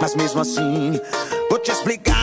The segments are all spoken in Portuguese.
mas mesmo assim vou te explicar.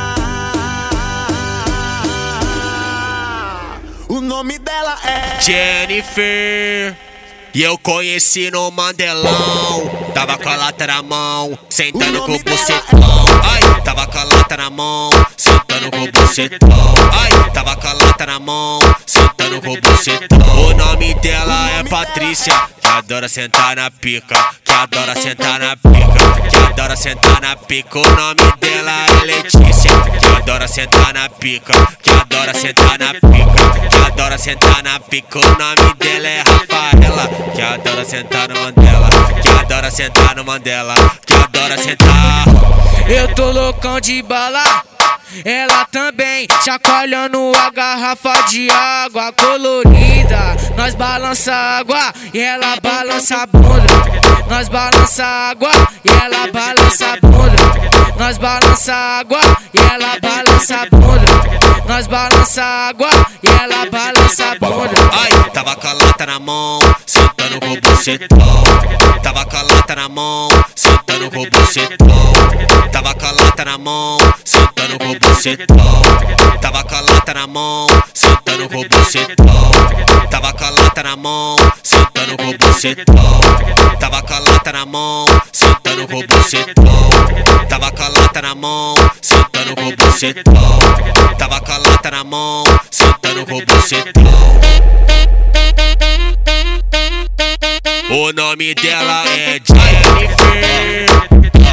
O nome dela é Jennifer. E eu conheci no Mandelão. Tava com a lata na mão, sentando com o bucetão. Ai, tava com a lata na mão, sentando com o bucetão. Ai, tava com a lata na mão, sentando com o bucetão. O nome dela é Patrícia, que adora sentar na pica, que adora sentar na pica, que adora sentar na pica. O nome dela é Letícia, que adora sentar na pica, que adora sentar na pica, que adora sentar na pica. O nome dela é Rafaela, que adora sentar no Mandela, que adora sentar no Mandela, que adora sentar. Eu tô loucão de bala, ela também, chacoalhando a garrafa de água colorida. Nós balança a água e ela balança a bunda. Nós balança a água e ela balança a bunda. Nós balança a água e ela balança a bunda. Nós balança a água e ela balança a bunda. Ai, tava com a lata na mão, sentando com o bucetão. Tava com a lata na mão, sentando com o bucetão. Tava com a lata na mão, sentando com o bucetão. Tava com a lata na mão, sentando com o bucetão. Tava com a lata na mão, sentando com o bucetão. Tava com a lata na mão, sentando com o bucetão. Tava com a lata na mão, sentando com o bucetão. Tava com a lata na mão, sentando com o bucetão. O nome dela é Jennifer.